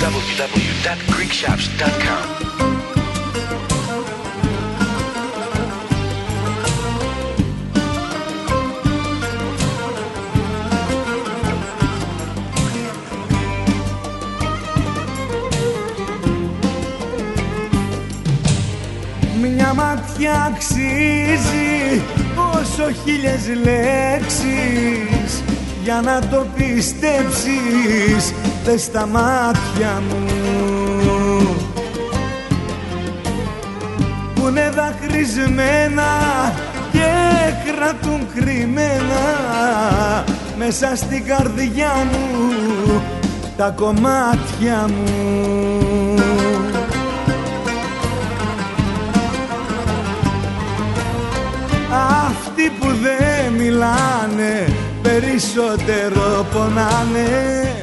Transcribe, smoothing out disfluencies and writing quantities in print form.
www.greekshops.com. Μια ματιά αξίζει όσο 1000 λέξεις. Για να το πιστέψεις, δες στα μάτια μου που είναι δακρυσμένα και κρατούν κρυμμένα μέσα στην καρδιά μου τα κομμάτια μου. Αυτοί που δεν μιλάνε περισσότερο πονάνε.